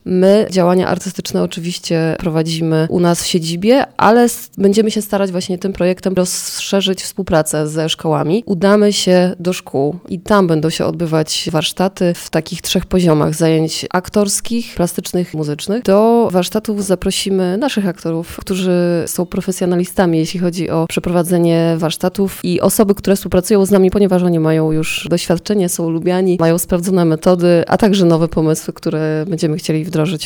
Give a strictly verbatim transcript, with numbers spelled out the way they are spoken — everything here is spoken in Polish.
My działania artystyczne oczywiście prowadzimy u nas w siedzibie, ale będziemy się starać właśnie tym projektem rozszerzyć współpracę ze szkołami. Udamy się do szkół i tam będą się odbywać warsztaty w takich trzech poziomach zajęć aktorskich, plastycznych, muzycznych. Do warsztatów zaprosimy naszych aktorów, którzy są profesjonalistami, jeśli chodzi o przeprowadzenie warsztatów i osoby, które współpracują z nami, ponieważ oni mają już doświadczenie, są lubiani, mają sprawdzone metody, a także nowe pomysły, które będziemy chcieli wdrożyć